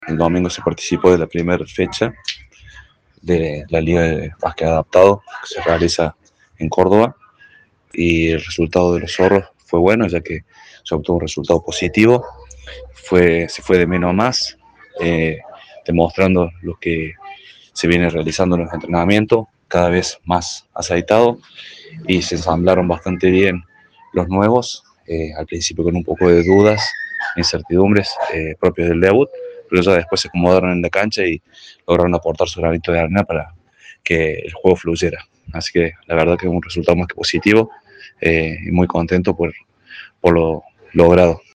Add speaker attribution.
Speaker 1: El domingo se participó de la primera fecha de la Liga de Básquet Adaptado que se realiza en Córdoba y el resultado de los zorros fue bueno ya que se obtuvo un resultado positivo, se fue de menos a más, demostrando lo que se viene realizando en los entrenamientos, cada vez más aceitado y se ensamblaron bastante bien los nuevos, al principio con un poco de dudas, incertidumbres propios del debut, pero ya después se acomodaron en la cancha y lograron aportar su granito de arena para que el juego fluyera. Así que la verdad que es un resultado más que positivo y muy contento por lo logrado.